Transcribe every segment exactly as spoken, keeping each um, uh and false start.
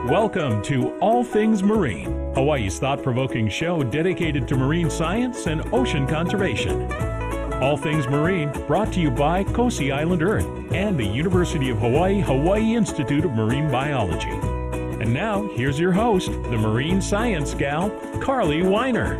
Welcome to All Things Marine, Hawaii's thought-provoking show dedicated to marine science and ocean conservation. All Things Marine, brought to you by Kosi Island Earth and the University of Hawaii Hawaii Institute of Marine Biology. And now, here's your host, the marine science gal, Carly Weiner.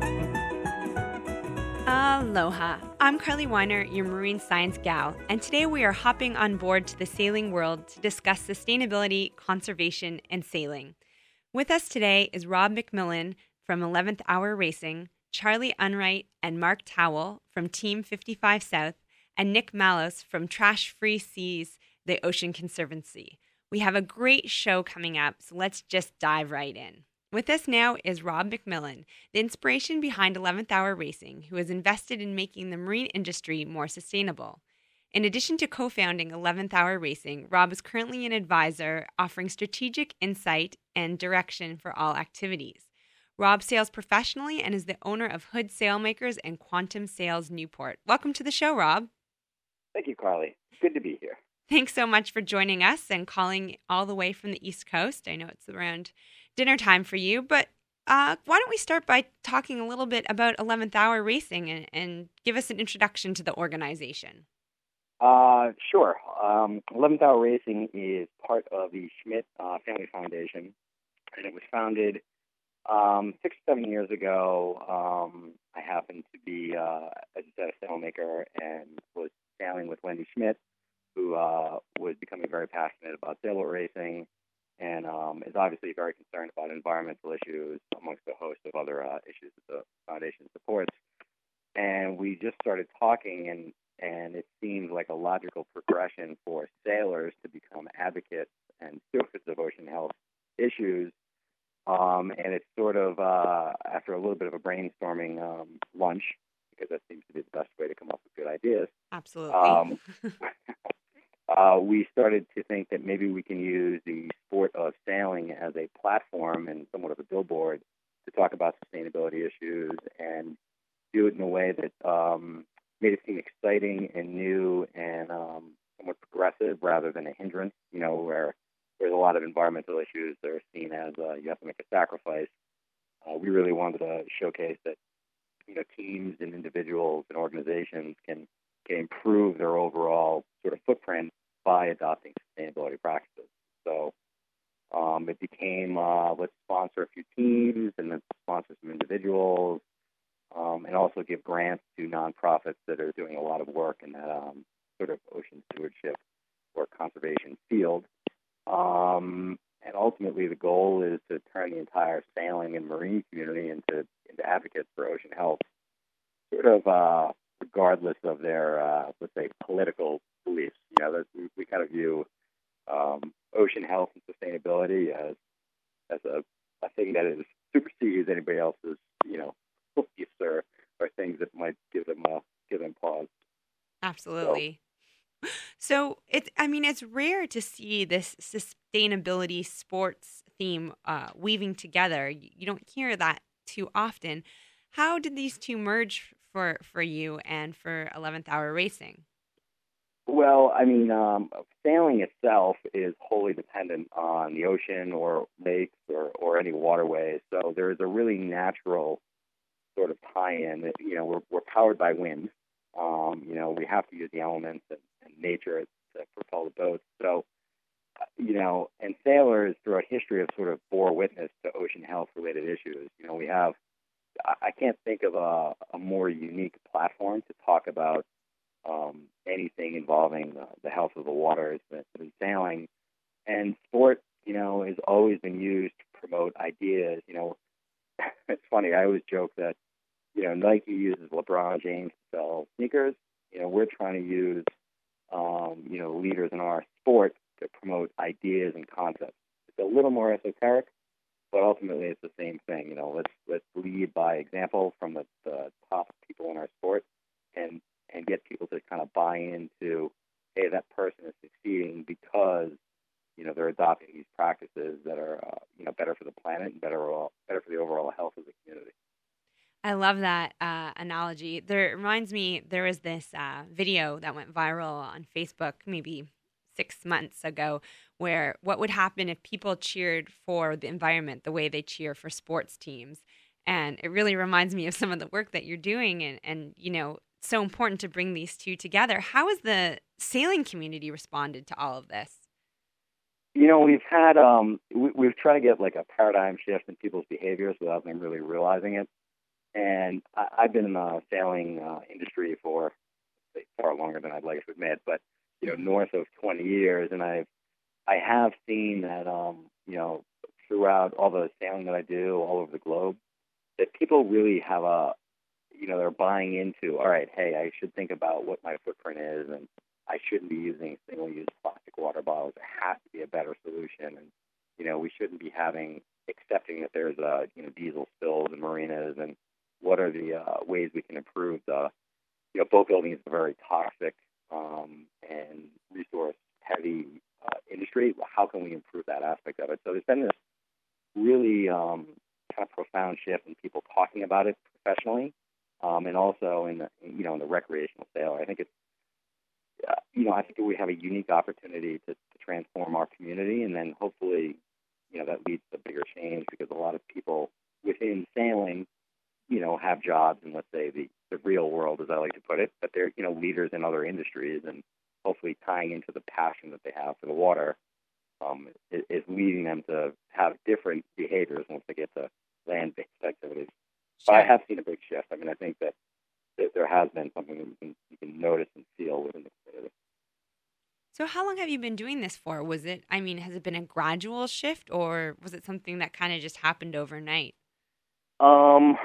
Aloha. I'm Carly Weiner, your marine science gal, and today we are hopping on board to the sailing world to discuss sustainability, conservation, and sailing. With us today is Rob McMillan from eleventh Hour Racing, Charlie Unright and Mark Towell from Team fifty-five South, and Nick Malos from Trash Free Seas, the Ocean Conservancy. We have a great show coming up, so let's just dive right in. With us now is Rob McMillan, the inspiration behind eleventh Hour Racing, who has invested in making the marine industry more sustainable. In addition to co-founding eleventh Hour Racing, Rob is currently an advisor offering strategic insight and direction for all activities. Rob sails professionally and is the owner of Hood Sailmakers and Quantum Sails Newport. Welcome to the show, Rob. Thank you, Carly. Good to be here. Thanks so much for joining us and calling all the way from the East Coast. I know it's around dinner time for you, but uh, why don't we start by talking a little bit about eleventh Hour Racing and, and give us an introduction to the organization. Uh, sure. Um, eleventh Hour Racing is part of the Schmidt uh, Family Foundation, and it was founded um, six or seven years ago. Um, I happened to be, uh, as you said, a sailmaker and was sailing with Wendy Schmidt, who uh, was becoming very passionate about sailboat racing, and um, is obviously very concerned about environmental issues amongst a host of other uh, issues that the foundation supports. And we just started talking, and, and it seemed like a logical progression for sailors to become advocates and stewards of ocean health issues. Um, and it's sort of, uh, after a little bit of a brainstorming um, lunch, because that seems to be the best way to come up with good ideas. Absolutely. Um, Uh, we started to think that maybe we can use the sport of sailing as a platform and somewhat of a billboard to talk about sustainability issues and do it in a way that um, made it seem exciting and new and um, somewhat progressive rather than a hindrance, you know, where there's a lot of environmental issues that are seen as uh, you have to make a sacrifice. Uh, we really wanted to showcase that, you know, teams and individuals and organizations can can improve their overall sort of footprint by adopting sustainability practices. So um, it became, uh, let's sponsor a few teams and then sponsor some individuals um, and also give grants to nonprofits that are doing a lot of work in that um, sort of ocean stewardship or conservation field. Um, and ultimately the goal is to turn the entire sailing and marine community into, into advocates for ocean health, sort of uh, regardless of their, uh, let's say, political beliefs. You know, we, we kind of view um, ocean health and sustainability as as a, a thing that is supersedes anybody else's, you know, beliefs or, or things that might give them uh, give them pause. Absolutely. So, so it's, I mean, it's rare to see this sustainability sports theme uh, weaving together. You, you don't hear that too often. How did these two merge for, for you and for eleventh Hour Racing? Well, I mean, um, sailing itself is wholly dependent on the ocean or lakes or, or any waterways. So there is a really natural sort of tie-in. You know, we're, we're powered by wind. Um, you know, we have to use the elements and, and nature to propel the boats. So, you know, and sailors throughout history have sort of bore witness to ocean health-related issues. You know, we have, I can't think of a, a more unique platform to talk about um, anything involving the, the health of the waters than, than sailing. And sport, you know, has always been used to promote ideas. You know, it's funny, I always joke that, you know, Nike uses LeBron James to sell sneakers. You know, we're trying to use, um, you know, leaders in our sport to promote ideas and concepts. It's a little more esoteric, but ultimately it's the same thing. You know, let's let's lead by example from the, the top people in our sport and and get people to kind of buy into, hey, that person is succeeding because, you know, they're adopting these practices that are, uh, you know, better for the planet and better, all, better for the overall health of the community. I love that uh, analogy. There it reminds me, there was this uh, video that went viral on Facebook maybe six months ago, where what would happen if people cheered for the environment the way they cheer for sports teams. And it really reminds me of some of the work that you're doing, and, and you know, so important to bring these two together. How has the sailing community responded to all of this? You know, we've had, um, we, we've tried to get like a paradigm shift in people's behaviors without them really realizing it. And I, I've been in the sailing uh, industry for say, far longer than I'd like to admit, but, you know, north of twenty years. And I've, I have seen that, um, you know, throughout all the sailing that I do all over the globe, that people really have a, you know, they're buying into, all right, hey, I should think about what my footprint is, and I shouldn't be using single-use plastic water bottles. There has to be a better solution. And, you know, we shouldn't be having, accepting that there's, uh, you know, diesel spills in marinas, and what are the uh, ways we can improve the, you know, boat building is a very toxic um, and resource-heavy uh, industry. How can we improve that aspect of it? So there's been this really um, kind of profound shift in people talking about it professionally, um, and also in the, you know, in the recreational sailor. I think it's, Uh, you know, I think we have a unique opportunity to, to transform our community, and then hopefully, you know, that leads to bigger change, because a lot of people within sailing, you know, have jobs in, let's say, the, the real world, as I like to put it, but they're, you know, leaders in other industries, and hopefully tying into the passion that they have for the water um, is, is leading them to have different behaviors once they get to land-based activities. Sure. But I have seen a big shift. I mean, I think that there has been something that you can, you can notice and feel within the community. So how long have you been doing this for? Was it, I mean, has it been a gradual shift, or was it something that kind of just happened overnight? Um,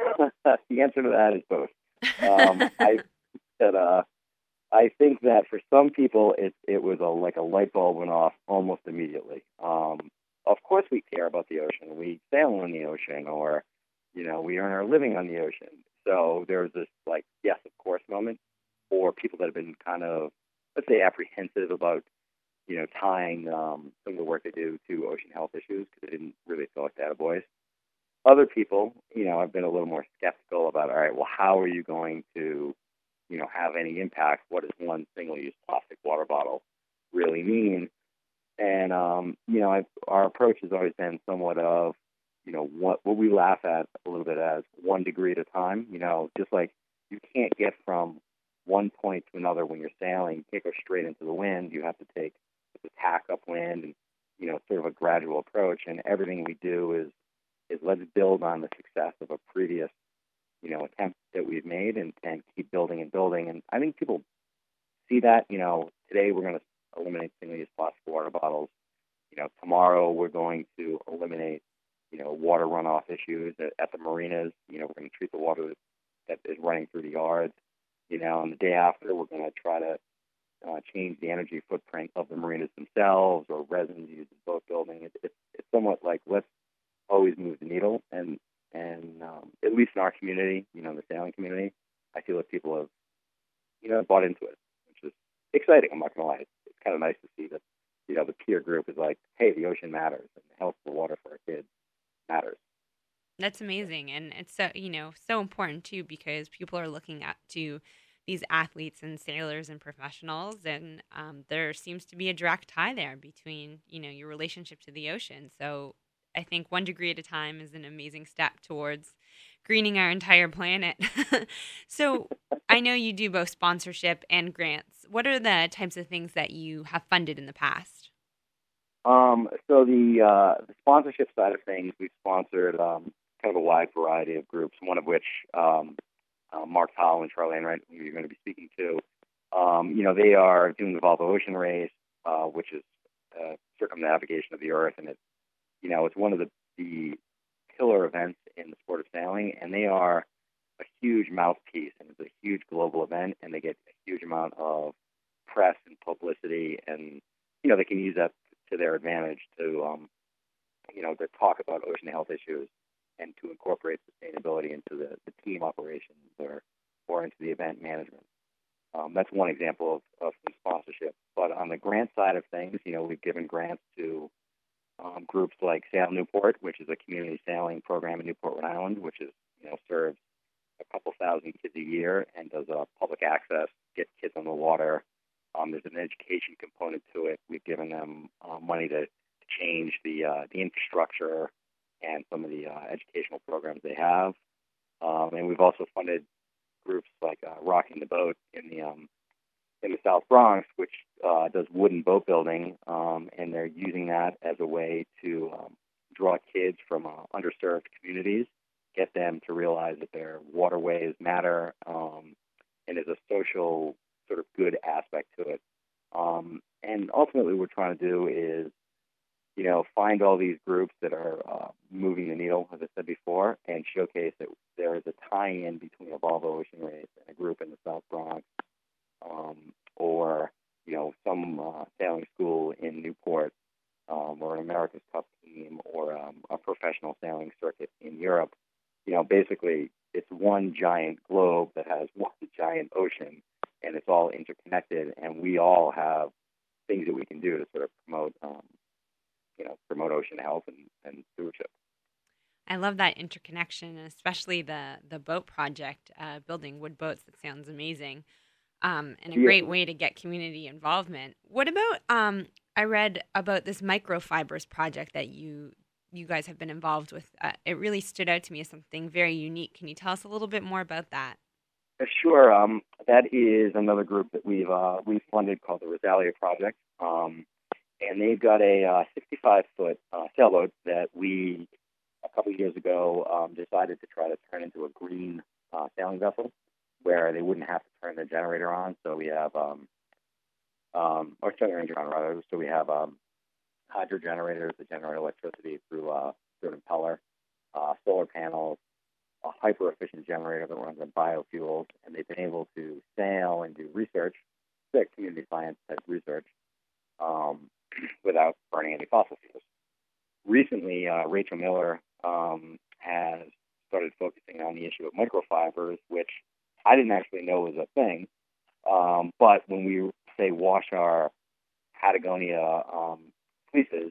the answer to that is both. Um, I that uh, I think that for some people, it it was a like a light bulb went off almost immediately. Um, of course, we care about the ocean. We sail in the ocean, or you know, we earn our living on the ocean. So there's this, like, yes, of course moment for people that have been kind of, let's say, apprehensive about, you know, tying um, some of the work they do to ocean health issues, because they didn't really feel like data boys. Other people, you know, have been a little more skeptical about, all right, well, how are you going to, you know, have any impact? What does one single-use plastic water bottle really mean? And, um, you know, I've, our approach has always been somewhat of, you know, what what we laugh at a little bit as one degree at a time. You know, just like you can't get from one point to another when you're sailing. You can't go straight into the wind. You have to take the tack upwind, and, you know, sort of a gradual approach. And everything we do is, is let's build on the success of a previous, you know, attempt that we've made, and, and keep building and building. And I think people see that. You know, today we're going to eliminate single-use plastic water bottles. You know, tomorrow we're going to eliminate, you know, water runoff issues at, at the marinas. You know, we're going to treat the water that is running through the yards. You know, and the day after, we're going to try to uh, change the energy footprint of the marinas themselves, or resins used in boat building. It, it, it's somewhat like, let's always move the needle. And, and um, at least in our community, you know, the sailing community, I feel that people have, you know, bought into it, which is exciting. I'm not going to lie. It's, it's kind of nice to see that, you know, the peer group is like, hey, the ocean matters, and the health of the water for our kids matters. That's amazing. And it's so, you know, so important too, because people are looking up to these athletes and sailors and professionals. And um, there seems to be a direct tie there between, you know, your relationship to the ocean. So I think one degree at a time is an amazing step towards greening our entire planet. So I know you do both sponsorship and grants. What are the types of things that you have funded in the past? Um, so the, uh, the sponsorship side of things, we've sponsored um, kind of a wide variety of groups, one of which um, uh, Mark Towell and Charlie Enright, who you're going to be speaking to, um, you know, they are doing the Volvo Ocean Race, uh, which is uh, circumnavigation of the Earth, and it's, you know, it's one of the, the pillar events in the sport of sailing, and they are a huge mouthpiece, and it's a huge global event, and they get a huge amount of press and publicity, and, you know, they can use that to their advantage to, um, you know, to talk about ocean health issues and to incorporate sustainability into the, the team operations, or, or into the event management. Um, that's one example of, of some sponsorship. But on the grant side of things, you know, we've given grants to um, groups like Sail Newport, which is a community sailing program in Newport, Rhode Island, which is, you know, serves a couple thousand kids a year and does uh, public access, get kids on the water. Um, there's a an education component to it. We've given them uh, money to, to change the uh, the infrastructure and some of the uh, educational programs they have. Um, and we've also funded groups like uh, Rocking the Boat in the um, in the South Bronx, which uh, does wooden boat building, um, and they're using that as a way to um, draw kids from uh, underserved communities, get them to realize that their waterways matter, um, and there's a social sort of good aspect to it. Um, and ultimately, what we're trying to do is, you know, find all these groups that are uh, moving the needle, as I said before, and showcase that there is a tie-in between a Volvo Ocean Race and a group in the South Bronx, um, or, you know, some uh, sailing school in Newport, um, or an America's Cup team, or um, a professional sailing circuit in Europe. You know, basically, it's one giant globe that has one giant ocean, and it's all interconnected, and we all have things that we can do to sort of promote, um, you know, promote ocean health and, and stewardship. I love that interconnection, and especially the the boat project, uh, building wood boats. That sounds amazing, um, and a Yeah. great way to get community involvement. What about? Um, I read about this microfibers project that you you guys have been involved with. Uh, it really stood out to me as something very unique. Can you tell us a little bit more about that? Uh, Sure. Um, that is another group that we've uh, we've funded called the Rosalia Project, um, and they've got a uh, sixty-five foot uh, sailboat that we a couple of years ago um, decided to try to turn into a green uh, sailing vessel, where they wouldn't have to turn the generator on. So we have um, um, or turn the engine on rather. So we have um, hydro generators that generate electricity through uh, through an impeller, uh, solar panels, a hyper-efficient generator that runs on biofuels, and they've been able to sail and do research, big community science type research, um, without burning any fossil fuels. Recently, uh, Rachel Miller um, has started focusing on the issue of microfibers, which I didn't actually know was a thing. Um, but when we, say, wash our Patagonia um, fleeces,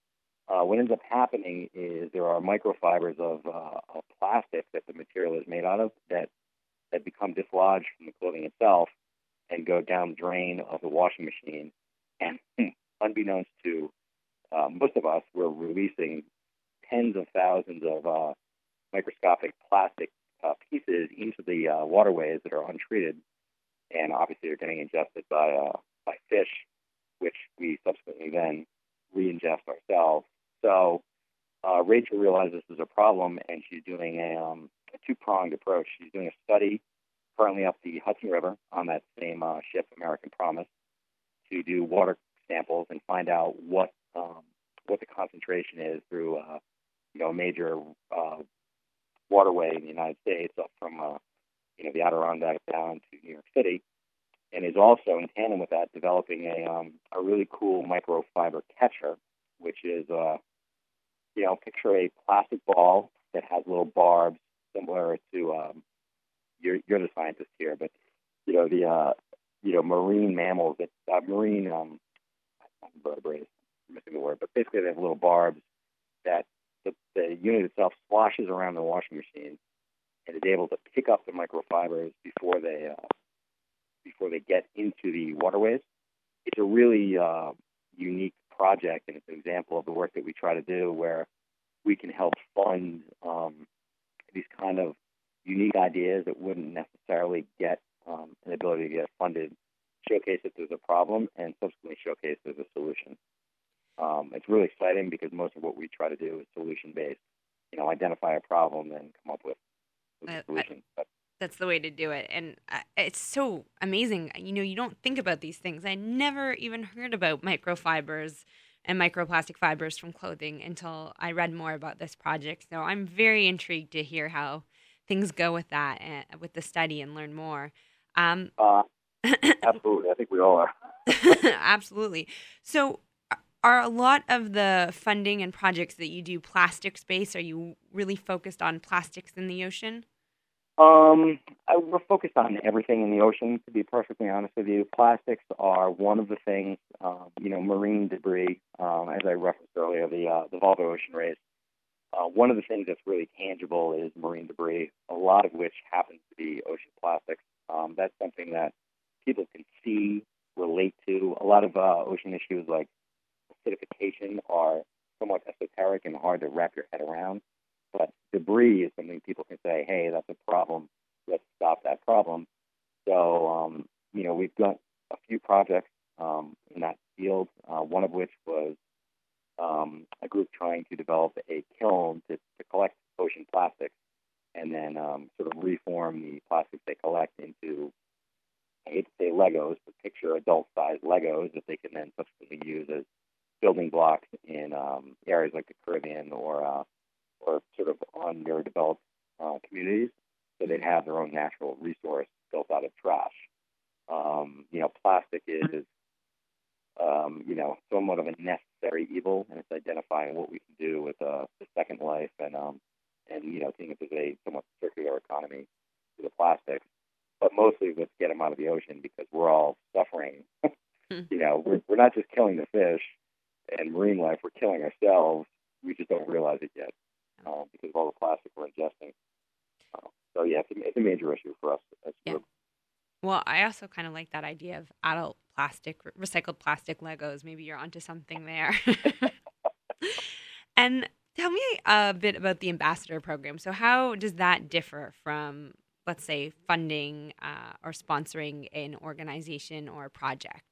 Uh, what ends up happening is there are microfibers of, uh, of plastic that the material is made out of that, that become dislodged from the clothing itself and go down the drain of the washing machine. And unbeknownst to uh, most of us, we're releasing tens of thousands of uh, microscopic plastic uh, pieces into the uh, waterways that are untreated, and obviously they're getting ingested by uh, by fish, which we subsequently then re-ingest ourselves. So uh, Rachel realized this is a problem, and she's doing a, um, a two-pronged approach. She's doing a study currently up the Hudson River on that same uh, ship, American Promise, to do water samples and find out what um, what the concentration is through uh, you know a major uh, waterway in the United States, up from uh, you know the Adirondack down to New York City, and is also in tandem with that developing a um, a really cool microfiber catcher, which is uh, you know picture a plastic ball that has little barbs similar to um, you're you're the scientist here, but you know the uh, you know marine mammals that uh, marine um, vertebrates, I'm missing the word, but basically they have little barbs that the, the unit itself sloshes around the washing machine and is able to pick up the microfibers before they uh, before they get into the waterways. It's a really uh, unique project, and it's an example of the work that we try to do where we can help fund um, these kind of unique ideas that wouldn't necessarily get um, an ability to get funded, showcase that there's a problem, and subsequently showcase there's a solution. Um, it's really exciting because most of what we try to do is solution-based. You know, identify a problem and come up with, with a solution. But, That's the way to do it. And uh, it's so amazing. You know, you don't think about these things. I never even heard about microfibers and microplastic fibers from clothing until I read more about this project. So I'm very intrigued to hear how things go with that, and with the study, and learn more. Um, uh, absolutely. I think we all are. Absolutely. So are a lot of the funding and projects that you do plastics-based? Are you really focused on plastics in the ocean? Um, I, we're focused on everything in the ocean, to be perfectly honest with you. Plastics are one of the things, um, you know, marine debris, um, as I referenced earlier, the uh, the Volvo Ocean Race. Uh, one of the things that's really tangible is marine debris, a lot of which happens to be ocean plastics. Um, that's something that people can see, relate to, lot of uh, ocean issues like acidification are somewhat esoteric and hard to wrap your head around. But debris is something people can say, hey, that's a problem. Let's stop that problem. So, um, you know, we've done a few projects um, in that field, uh, one of which was um, a group trying to develop a kiln to, to collect ocean plastics and then um, sort of reform the plastics they collect into, I hate to say Legos, but picture adult-sized Legos that they can then subsequently use as building blocks in um, areas like the Caribbean or uh, or sort of underdeveloped uh, communities, so they'd have their own natural resource built out of trash. Um, you know, plastic is, um, you know, somewhat of a necessary evil, and it's identifying what we can do with uh, the second life and, um, and you know, seeing if there's a somewhat circular economy to the plastics. But mostly let's get them out of the ocean because we're all suffering. You know, we're, we're not just killing the fish and marine life, we're killing ourselves. We just don't realize it yet. Uh, because of all the plastic we're ingesting. Uh, so, yeah, it's a, it's a major issue for us as a Yeah. group. Well, I also kind of like that idea of adult plastic, recycled plastic Legos. Maybe you're onto something there. And tell me a bit about the ambassador program. So how does that differ from, let's say, funding uh, or sponsoring an organization or a project?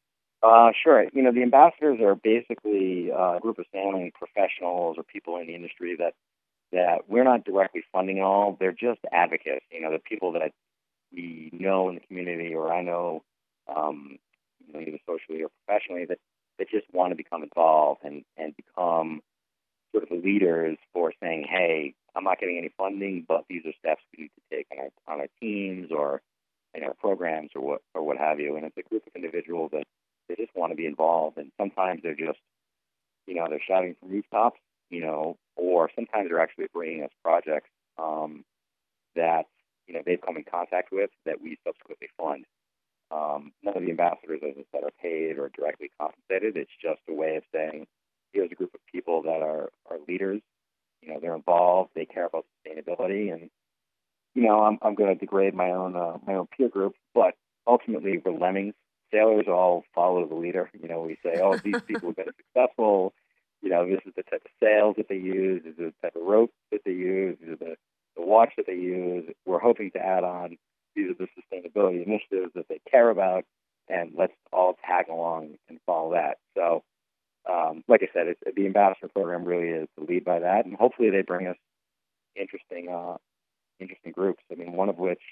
Uh, sure. You know, the ambassadors are basically uh, a group of sailing professionals or people in the industry that that we're not directly funding at all. They're just advocates. You know, the people that we know in the community, or I know, um, you know, either socially or professionally, that, that just want to become involved and, and become sort of the leaders for saying, hey, I'm not getting any funding, but these are steps we need to take on our on our teams or in our programs or what or what have you. And it's a group of individuals that they just want to be involved, and sometimes they're just, you know, they're shouting from rooftops, you know, or sometimes they're actually bringing us projects um, that, you know, they've come in contact with that we subsequently fund. Um, none of the ambassadors, as I said, are paid or directly compensated. It's just a way of saying, here's a group of people that are, are leaders. You know, they're involved. They care about sustainability, and you know, I'm I'm going to degrade my own uh, my own peer group, but ultimately we're lemmings. Sailors all follow the leader. You know, we say, oh, these people have been successful. You know, this is the type of sails that they use. This is the type of rope that they use. These are the, the watch that they use. We're hoping to add on, these are the sustainability initiatives that they care about, and let's all tag along and follow that. So, um, like I said, it's, the ambassador program really is the lead by that, and hopefully they bring us interesting, uh, interesting groups. I mean, one of which,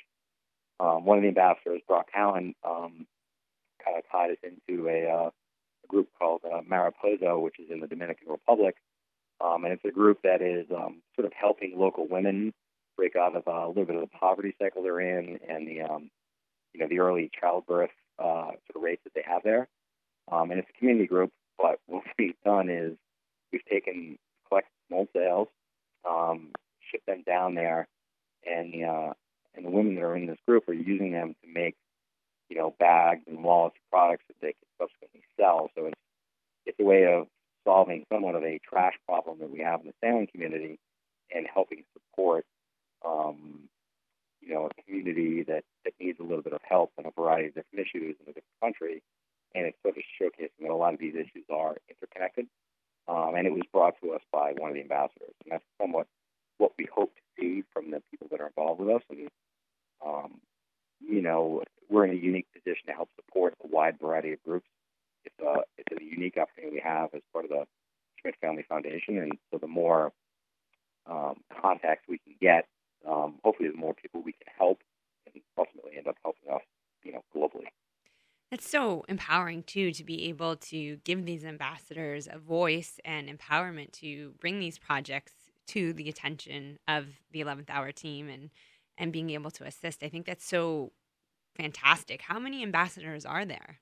um, one of the ambassadors, Brock Cowan, um, kind of tied us into a, uh, a group called uh, Mariposa, which is in the Dominican Republic, um, and it's a group that is um, sort of helping local women break out of uh, a little bit of the poverty cycle they're in, and the um, you know the early childbirth uh, sort of rates that they have there. Um, and it's a community group, but what we've done is we've taken collect small sails, um, shipped them down there, and the uh, and the women that are in this group are using them to make you know bags and wallets of products that they can subsequently sell. So it's it's a way of solving somewhat of a trash problem that we have in the sailing community, and helping support um, you know a community that, that needs a little bit of help in a variety of different issues in a different country. And it's sort of showcasing that a lot of these issues are interconnected. Um, and it was brought to us by one of the ambassadors. And that's somewhat what we hope to see from the people that are involved with us. And, um, you know, we're in a unique position to help support a wide variety of groups. It's a, it's a unique opportunity we have as part of the Schmidt Family Foundation. And so the more um, contacts we can get, um, hopefully the more people we can help and ultimately end up helping us, you know, globally. It's so empowering, too, to be able to give these ambassadors a voice and empowerment to bring these projects to the attention of the eleventh Hour team and, and being able to assist. I think that's so fantastic. How many ambassadors are there?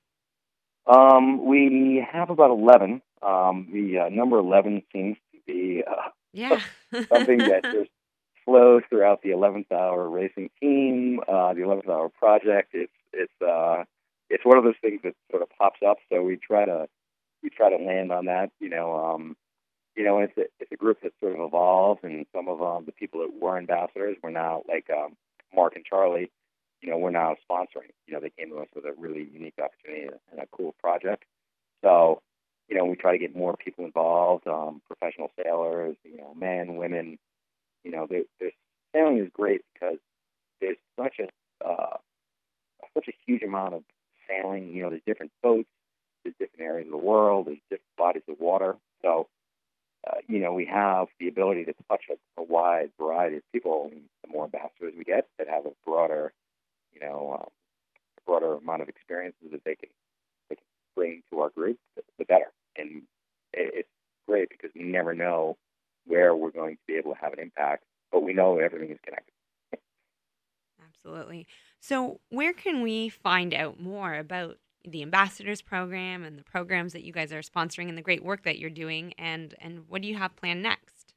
Um, we have about eleven. Um, the uh, number eleven seems to be uh, yeah. something that just flows throughout the eleventh Hour racing team, uh, the eleventh Hour project. It's, it's, uh, It's one of those things that sort of pops up, so we try to we try to land on that. You know, um, you know, it's a it's a group that sort of evolves, and some of um, the people that were ambassadors were now like um, Mark and Charlie. you know, we're now sponsoring. You know, they came to us with a really unique opportunity and a cool project. So, you know, we try to get more people involved, um, professional sailors, you know, men, women. You know, they, there's, sailing is great because there's such a uh, such a huge amount of sailing. You know, there's different boats, there's different areas of the world, there's different bodies of water. So, uh, you know, we have the ability to touch a, a wide variety of people. And the more ambassadors we get that have a broader, you know, um, a broader amount of experiences that they can, they can bring to our group, the, the better. And it, it's great because we never know where we're going to be able to have an impact, but we know everything is connected. Absolutely. So where can we find out more about the Ambassadors Program and the programs that you guys are sponsoring and the great work that you're doing, and, and what do you have planned next?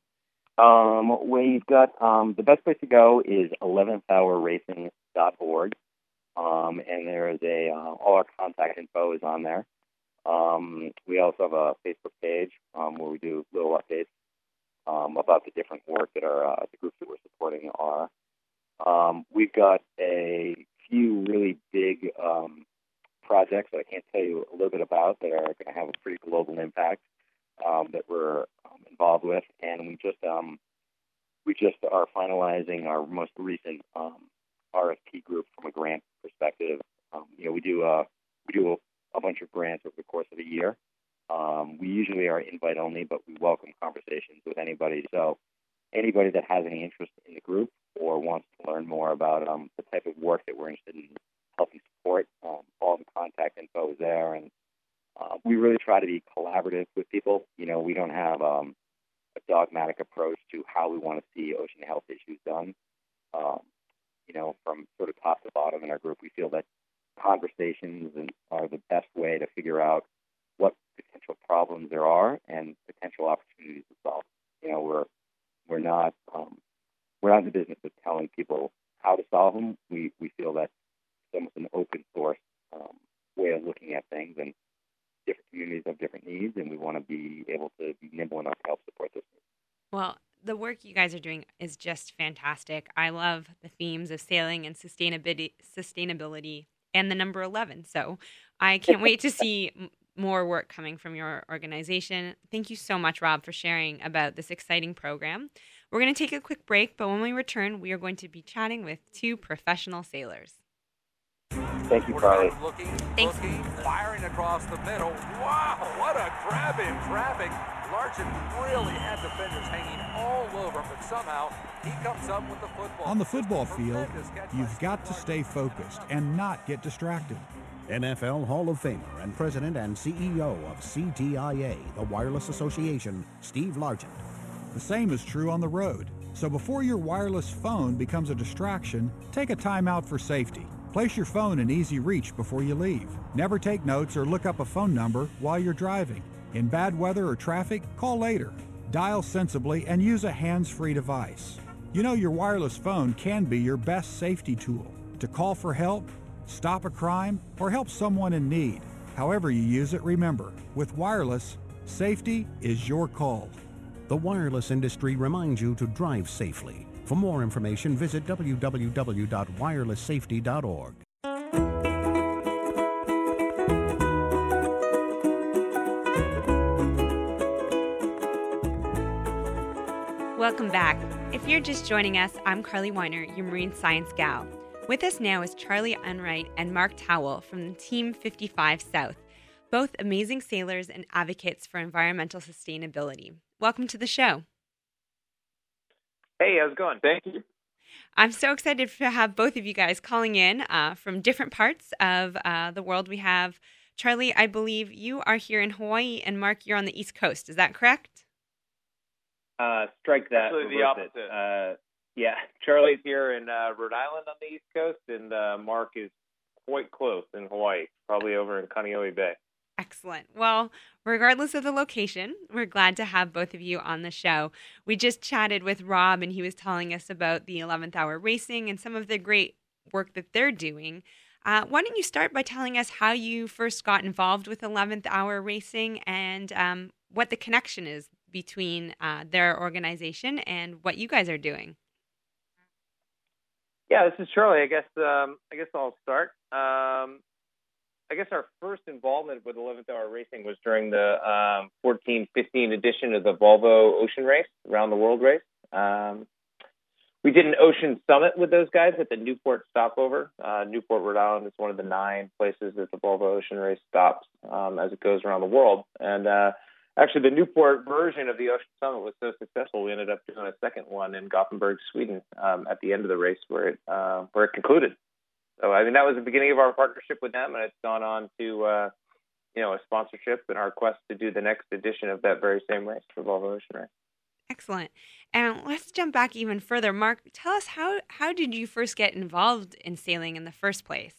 Um, we've got, um, the best place to go is eleventh hour racing dot org, um, and there is a, uh, all our contact info is on there. Um, we also have a Facebook page um, where we do little updates um, about the different work that our, uh, the groups that we're supporting are. Um, we've got a few really big um, projects that I can't tell you a little bit about that are going to have a pretty global impact um, that we're um, involved with, and we just um, we just are finalizing our most recent um, R F P group from a grant perspective. Um, you know, we do uh, we do a, a bunch of grants over the course of a year. Um, we usually are invite only, but we welcome conversations with anybody. So anybody that has any interest in the group or wants to learn more about um, the type of work that we're interested in helping support, um, all the contact info is there. And uh, we really try to be collaborative with people. You know, we don't have um, a dogmatic approach to how we want to see ocean health issues done. Um, you know, from sort of top to bottom in our group, we feel that conversations and are the best way to figure out what potential problems there are and potential opportunities to solve. You know, we're we're not um, we're not in the business of telling people how to solve them. We we feel that it's almost an open source um, way of looking at things, and different communities have different needs, and we want to be able to be nimble enough to help support those needs. Well, the work you guys are doing is just fantastic. I love the themes of sailing and sustainability, sustainability, and the number eleven. So I can't wait to see m- more work coming from your organization. Thank you so much, Rob, for sharing about this exciting program. We're going to take a quick break, but when we return, we are going to be chatting with two professional sailors. Thank you, Carly. Looking, Thanks. looking, firing across the middle. Wow, what a grab in traffic. Larson really had defenders hanging all over, but somehow he comes up with the football. On the football field, you've got to stay focused and not get distracted. N F L Hall of Famer and President and C E O of C T I A, the Wireless Association, Steve Largent. The same is true on the road. So before your wireless phone becomes a distraction, take a time out for safety. Place your phone in easy reach before you leave. Never take notes or look up a phone number while you're driving. In bad weather or traffic, call later. Dial sensibly and use a hands-free device. You know, your wireless phone can be your best safety tool to call for help, stop a crime, or help someone in need. However you use it, remember, with wireless, safety is your call. The wireless industry reminds you to drive safely. For more information, visit w w w dot wireless safety dot org. Welcome back. If you're just joining us, I'm Carly Weiner, your marine science gal. With us now is Charlie Unright and Mark Towell from Team fifty-five South, both amazing sailors and advocates for environmental sustainability. Welcome to the show. Hey, how's it going? Thank you. I'm so excited to have both of you guys calling in uh, from different parts of uh, the world. We have Charlie, I believe you are here in Hawaii, and Mark, you're on the East Coast. Is that correct? Uh, strike that. Actually, the opposite. Uh, yeah, Charlie's here in uh, Rhode Island on the East Coast, and uh, Mark is quite close in Hawaii, probably over in Kaneohe Bay. Excellent. Well, regardless of the location, we're glad to have both of you on the show. We just chatted with Rob, and he was telling us about the eleventh hour racing and some of the great work that they're doing. Uh, why don't you start by telling us how you first got involved with eleventh hour racing and um, what the connection is between uh, their organization and what you guys are doing? Yeah, this is Charlie. I guess um, I guess I'll start. Um, I guess our first involvement with eleventh Hour Racing was during the um, fourteen fifteen edition of the Volvo Ocean Race, Around the World Race. Um, we did an ocean summit with those guys at the Newport stopover. Uh, Newport, Rhode Island is one of the nine places that the Volvo Ocean Race stops um, as it goes around the world. And uh, actually, the Newport version of the Ocean Summit was so successful, we ended up doing a second one in Gothenburg, Sweden, um, at the end of the race where it uh, where it concluded. So I mean, that was the beginning of our partnership with them, and it's gone on to uh, you know a sponsorship and our quest to do the next edition of that very same race for Volvo Ocean Race. Excellent. And let's jump back even further. Mark, tell us how how did you first get involved in sailing in the first place?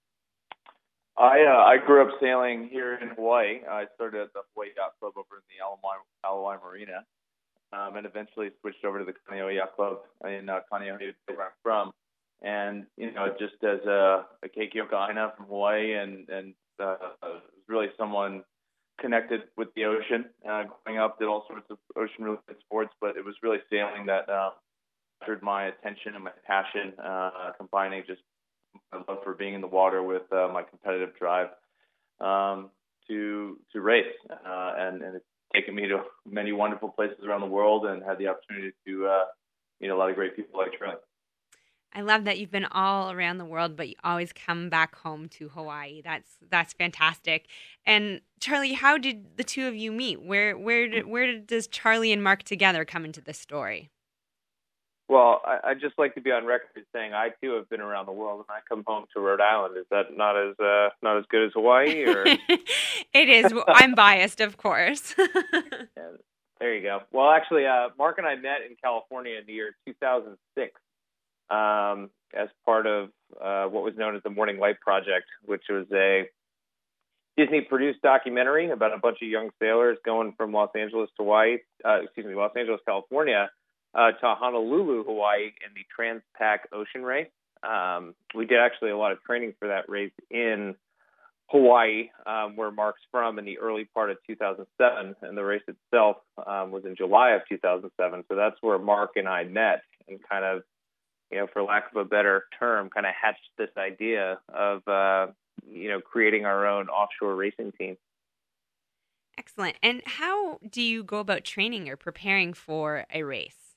I uh, I grew up sailing here in Hawaii. I started at the Hawaii Yacht Club over in the Alawai, Alawai Marina, um, and eventually switched over to the Kaneohe Yacht Club in uh, Kaneohe, where I'm from. And you know, just as a, a keiki Aina from Hawaii, and and uh, was really someone connected with the ocean. Uh, growing up, did all sorts of ocean-related sports, but it was really sailing that uh, captured my attention and my passion, uh, combining just my love for being in the water with uh, my competitive drive um, to to race. Uh, and, and it's taken me to many wonderful places around the world, and had the opportunity to uh, meet a lot of great people like Charlie. I love that you've been all around the world, but you always come back home to Hawaii. That's that's fantastic. And Charlie, how did the two of you meet? Where where did, where does Charlie and Mark together come into this story? Well, I, I'd just like to be on record as saying I too have been around the world, and I come home to Rhode Island. Is that not as uh, not as good as Hawaii? Or it is. I'm biased, of course. Yeah, there you go. Well, actually, uh, Mark and I met in California in the year two thousand six. Um, as part of uh, what was known as the Morning Light Project, which was a Disney-produced documentary about a bunch of young sailors going from Los Angeles to Hawaii, uh, excuse me, Los Angeles, California, uh, to Honolulu, Hawaii, in the Trans-Pac Ocean Race. Um, we did actually a lot of training for that race in Hawaii, um, where Mark's from, in the early part of two thousand seven, and the race itself um, was in July of two thousand seven. So that's where Mark and I met and kind of, you know, for lack of a better term, kind of hatched this idea of, uh, you know, creating our own offshore racing team. Excellent. And how do you go about training or preparing for a race?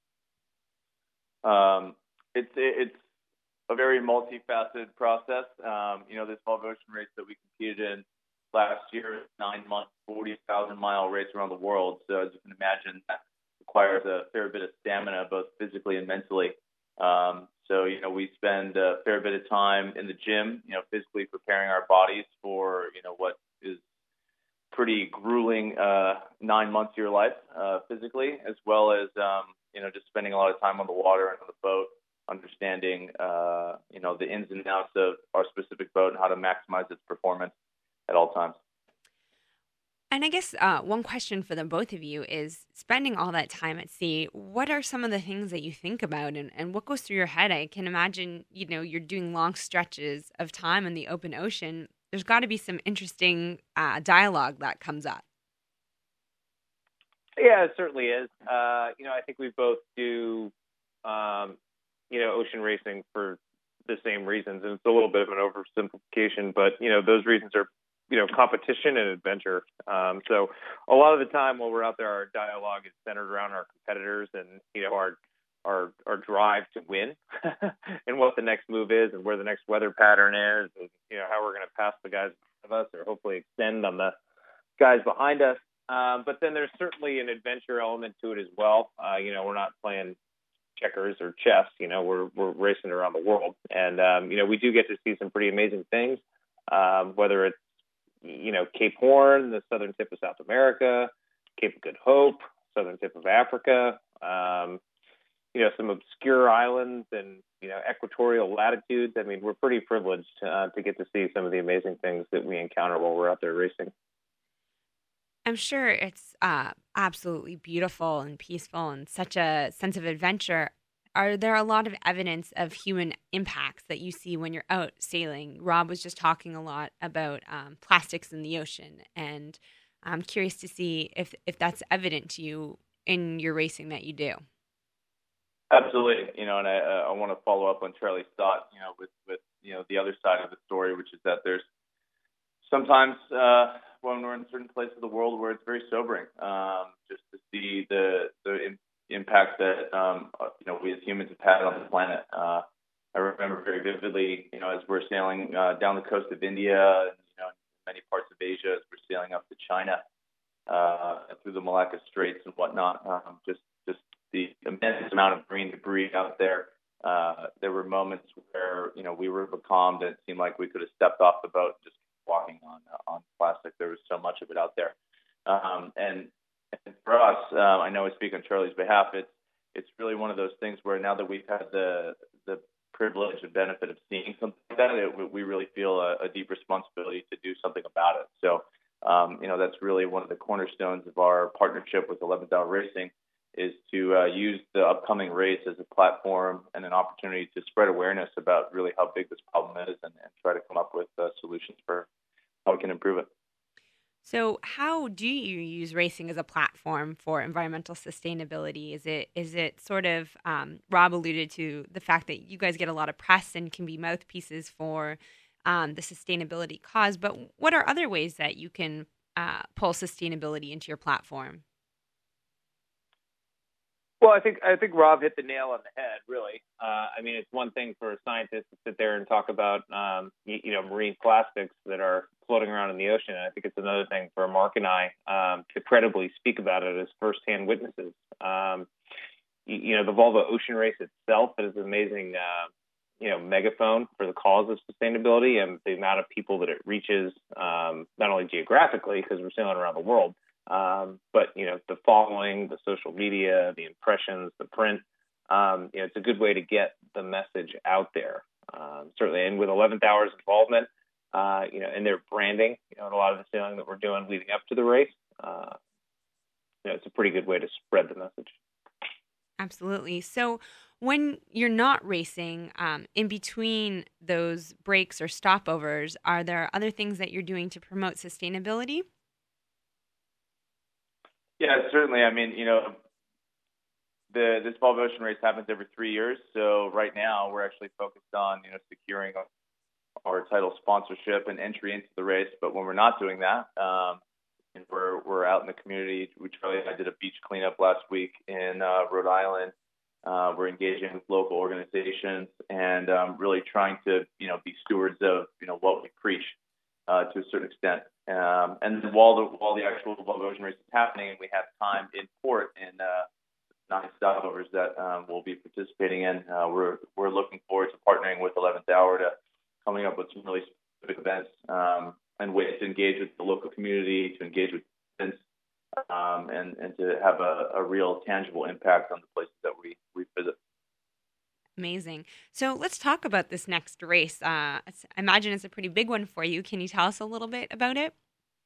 Um, it's it's a very multifaceted process. Um, you know, this Volvo Ocean Race that we competed in last year, nine month, forty thousand mile race around the world. So as you can imagine, that requires a fair bit of stamina, both physically and mentally. Um, so, you know, we spend a fair bit of time in the gym, you know, physically preparing our bodies for, you know, what is pretty grueling uh, nine months of your life uh, physically, as well as, um, you know, just spending a lot of time on the water and on the boat, understanding, uh, you know, the ins and outs of our specific boat and how to maximize its performance at all times. And I guess uh, one question for the both of you is, spending all that time at sea, what are some of the things that you think about, and, and what goes through your head? I can imagine, you know, you're doing long stretches of time in the open ocean. There's got to be some interesting uh, dialogue that comes up. Yeah, it certainly is. Uh, you know, I think we both do, um, you know, ocean racing for the same reasons. And it's a little bit of an oversimplification, but, you know, those reasons are, you know, competition and adventure. Um, so a lot of the time while we're out there, our dialogue is centered around our competitors and, you know, our our our drive to win and what the next move is and where the next weather pattern is, and, you know, how we're going to pass the guys in front of us or hopefully extend on the guys behind us. Um, but then there's certainly an adventure element to it as well. Uh, you know, we're not playing checkers or chess. You know, we're we're racing around the world, and um, you know, we do get to see some pretty amazing things. Um, whether it's, you know, Cape Horn, the southern tip of South America, Cape of Good Hope, southern tip of Africa, um, you know, some obscure islands and, you know, equatorial latitudes. I mean, we're pretty privileged uh, to get to see some of the amazing things that we encounter while we're out there racing. I'm sure it's uh, absolutely beautiful and peaceful and such a sense of adventure. Are there a lot of evidence of human impacts that you see when you're out sailing? Rob was just talking a lot about um, plastics in the ocean, and I'm curious to see if, if that's evident to you in your racing that you do. Absolutely. You know, and I, uh, I want to follow up on Charlie's thought, you know, with, with, you know, the other side of the story, which is that there's sometimes uh, when we're in certain places of the world where it's very sobering, um, just to see the, the in, impact that, um, you know, we as humans have had on the planet. Uh, I remember very vividly, you know, as we're sailing uh, down the coast of India and, you know, many parts of Asia, as we're sailing up to China, uh, through the Malacca Straits and whatnot, um, just, just the immense amount of marine debris out there. Uh, there were moments where, you know, we were becalmed and it seemed like we could have stepped off the boat and just kept walking on uh, on plastic. There was so much of it out there. Um, and, and for us, uh, I know I speak on Charlie's behalf, it's, it's really one of those things where now that we've had the, the privilege and benefit of seeing something like that, it, we really feel a, a deep responsibility to do something about it. So, um, you know, that's really one of the cornerstones of our partnership with eleventh Hour Racing, is to uh, use the upcoming race as a platform and an opportunity to spread awareness about really how big this problem is, and, and try to come up with uh, solutions for how we can improve it. So how do you use racing as a platform for environmental sustainability? Is it is it sort of, um, Rob alluded to the fact that you guys get a lot of press and can be mouthpieces for um, the sustainability cause, but what are other ways that you can uh, pull sustainability into your platform? Well, I think I think Rob hit the nail on the head, really. Uh, I mean, it's one thing for a scientist to sit there and talk about, um, you, you know, marine plastics that are floating around in the ocean. I think it's another thing for Mark and I um, to credibly speak about it as firsthand witnesses. Um, you, you know, the Volvo Ocean Race itself is an amazing, uh, you know, megaphone for the cause of sustainability and the amount of people that it reaches, um, not only geographically, because we're sailing around the world, Um, but, you know, the following, the social media, the impressions, the print, um, you know, it's a good way to get the message out there. Um, certainly, and with eleventh Hour's involvement, uh, you know, and their branding, you know, and a lot of the sailing that we're doing leading up to the race, uh, you know, it's a pretty good way to spread the message. Absolutely. So when you're not racing, um, in between those breaks or stopovers, are there other things that you're doing to promote sustainability? Yeah, certainly. I mean, you know, the this Volvo Ocean Race happens every three years. So right now we're actually focused on, you know, securing our title sponsorship and entry into the race. But when we're not doing that, um, and we're we're out in the community. We Charlie and I did a beach cleanup last week in uh, Rhode Island. Uh, we're engaging with local organizations and um, really trying to, you know, be stewards of, you know, what we preach uh, to a certain extent. Um, and while the while the actual Volvo Ocean Race is happening, and we have time in port and uh, nine stopovers that um, we'll be participating in, uh, we're we're looking forward to partnering with eleventh Hour to coming up with some really specific events um, and ways to engage with the local community, to engage with students, um, and and to have a, a real tangible impact on the places that we we visit. Amazing. So let's talk about this next race. Uh, I imagine it's a pretty big one for you. Can you tell us a little bit about it?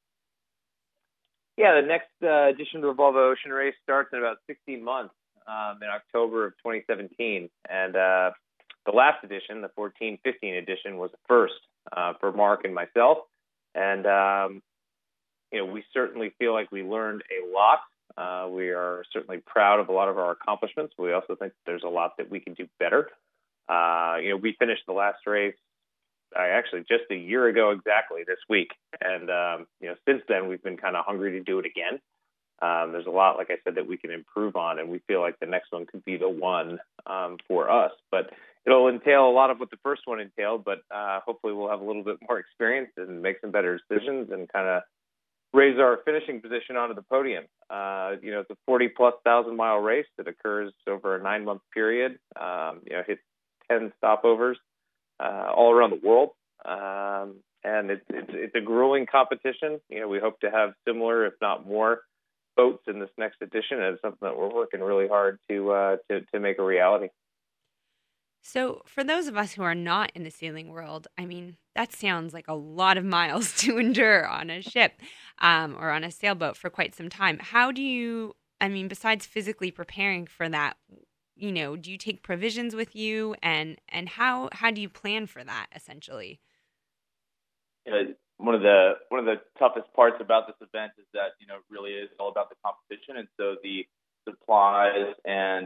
Yeah, the next uh, edition of the Volvo Ocean Race starts in about sixteen months, um, in October of twenty seventeen. And uh, the last edition, the fourteen fifteen edition, was the first uh, for Mark and myself. And, um, you know, we certainly feel like we learned a lot. Uh, we are certainly proud of a lot of our accomplishments. We also think there's a lot that we can do better. Uh, you know, we finished the last race uh, actually just a year ago exactly this week. And, um, you know, since then, we've been kind of hungry to do it again. Um, there's a lot, like I said, that we can improve on, and we feel like the next one could be the one um, for us. But it'll entail a lot of what the first one entailed, but uh, hopefully we'll have a little bit more experience and make some better decisions and kind of raise our finishing position onto the podium. Uh, you know, it's a forty plus thousand mile race that occurs over a nine month period. Um, you know, hits ten stopovers uh, all around the world, um, and it's, it's it's a grueling competition. You know, we hope to have similar, if not more, boats in this next edition, and it's something that we're working really hard to uh, to to make a reality. So for those of us who are not in the sailing world, I mean, that sounds like a lot of miles to endure on a ship um, or on a sailboat for quite some time. How do you, I mean, besides physically preparing for that, you know, do you take provisions with you, and, and how, how do you plan for that essentially? You know, one of the, one of the toughest parts about this event is that, you know, it really is all about the competition. And so the supplies and uh, provisions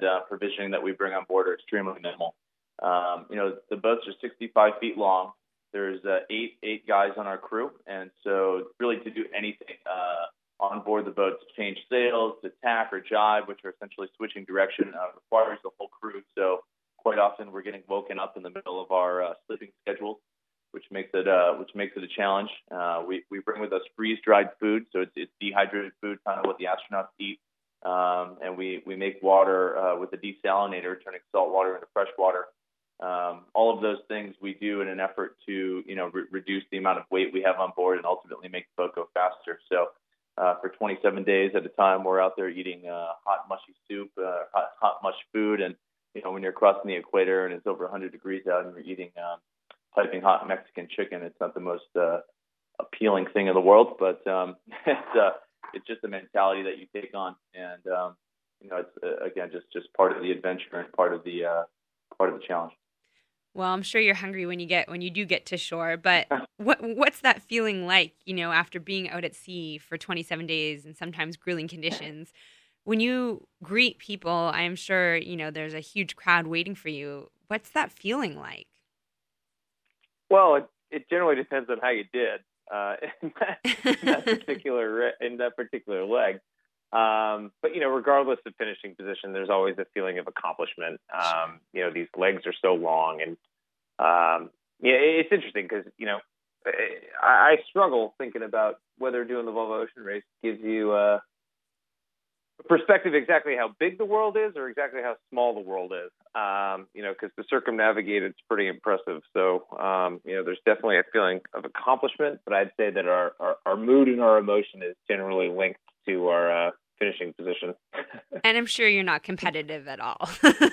provisioning that we bring on board are extremely minimal. Um, you know, the boats are sixty-five feet long. There's uh, eight eight guys on our crew, and so really to do anything uh, on board the boat, to change sails, to tack or jibe, which are essentially switching direction, uh, requires the whole crew. So quite often we're getting woken up in the middle of our uh, sleeping schedules, which makes it uh, which makes it a challenge. Uh, we we bring with us freeze-dried food, so it's, it's dehydrated food, kind of what the astronauts eat, um, and we we make water uh, with a desalinator, turning salt water into fresh water. Um, all of those things we do in an effort to, you know, re- reduce the amount of weight we have on board and ultimately make the boat go faster. So uh, for twenty-seven days at a time, we're out there eating uh, hot, mushy soup, uh, hot, hot, mush food. And, you know, when you're crossing the equator and it's over one hundred degrees out and you're eating um, piping hot Mexican chicken, it's not the most uh, appealing thing in the world, but um, it's, uh, it's just a mentality that you take on. And, um, you know, it's, uh, again, just, just part of the adventure and part of the, uh, part of the challenge. Well, I'm sure you're hungry when you get when you do get to shore, but what what's that feeling like, you know, after being out at sea for twenty-seven days and sometimes grueling conditions? When you greet people, I'm sure, you know, there's a huge crowd waiting for you. What's that feeling like? Well, it, it generally depends on how you did uh, in, that, in that particular in that particular leg. Um, but, you know, regardless of finishing position, there's always a feeling of accomplishment. Um, you know, these legs are so long. And, um, yeah, it's interesting because, you know, I, I struggle thinking about whether doing the Volvo Ocean Race gives you uh, a perspective exactly how big the world is or exactly how small the world is. Um, you know, because to circumnavigate, it's pretty impressive. So, um, you know, there's definitely a feeling of accomplishment. But I'd say that our, our, our mood and our emotion is generally linked to our uh, finishing position. And I'm sure you're not competitive at all.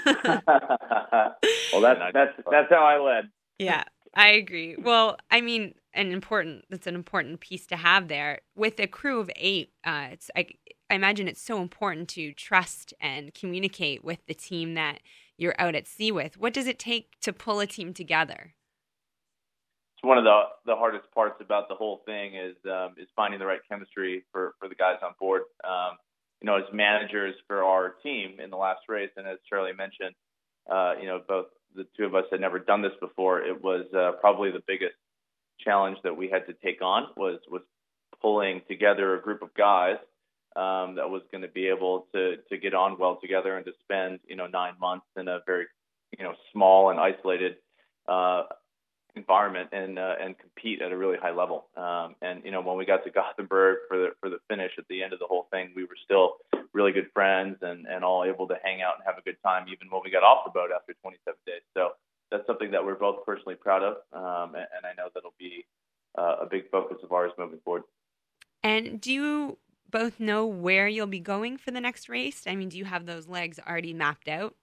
Well, that's that's that's how I led. Yeah, I agree. Well, I mean, an important that's an important piece to have there with a crew of eight. Uh, it's I, I imagine it's so important to trust and communicate with the team that you're out at sea with. What does it take to pull a team together? It's one of the the hardest parts about the whole thing is um, is finding the right chemistry for, for the guys on board. Um, you know, as managers for our team in the last race, and as Charlie mentioned, uh, you know, both the two of us had never done this before. It was uh, probably the biggest challenge that we had to take on was was pulling together a group of guys um, that was going to be able to to get on well together and to spend, you know, nine months in a very, you know, small and isolated uh, environment and uh, and compete at a really high level. Um, and you know, when we got to Gothenburg for the for the finish at the end of the whole thing, we were still really good friends and, and all able to hang out and have a good time even when we got off the boat after twenty-seven days. So that's something that we're both personally proud of, um, and, and I know that'll be uh, a big focus of ours moving forward. And do you both know where you'll be going for the next race? I mean, do you have those legs already mapped out?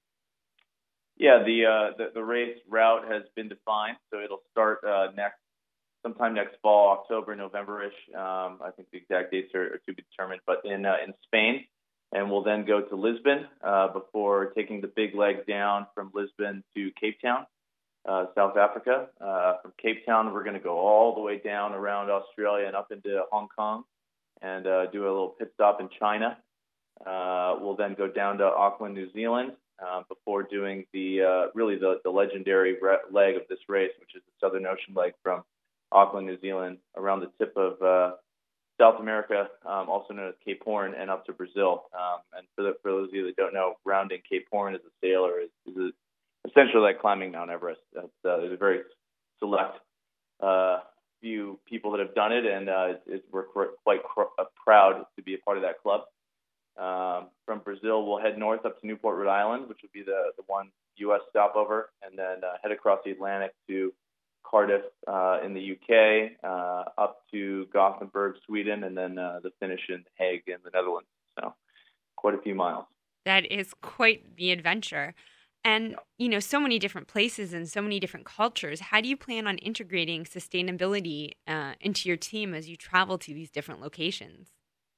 Yeah, the, uh, the the race route has been defined, so it'll start uh, next sometime next fall, October, November-ish. Um, I think the exact dates are, are to be determined, but in uh, in Spain, and we'll then go to Lisbon uh, before taking the big leg down from Lisbon to Cape Town, uh, South Africa. Uh, from Cape Town, we're going to go all the way down around Australia and up into Hong Kong, and uh, do a little pit stop in China. Uh, we'll then go down to Auckland, New Zealand. Uh, before doing the uh, really the, the legendary re- leg of this race, which is the Southern Ocean leg from Auckland, New Zealand, around the tip of uh, South America, um, also known as Cape Horn, and up to Brazil. Um, and for, the, for those of you that don't know, rounding Cape Horn as a sailor is, is a, essentially like climbing Mount Everest. That's, uh, there's a very select uh, few people that have done it, and uh, it's, it's, we're quite cr- proud to be a part of that club. Um, from Brazil, we'll head north up to Newport, Rhode Island, which would be the, the one U S stopover, and then uh, head across the Atlantic to Cardiff uh, in the U K, uh, up to Gothenburg, Sweden, and then uh, the finish in Hague in the Netherlands. So quite a few miles. That is quite the adventure. And, you know, so many different places and so many different cultures. How do you plan on integrating sustainability uh, into your team as you travel to these different locations?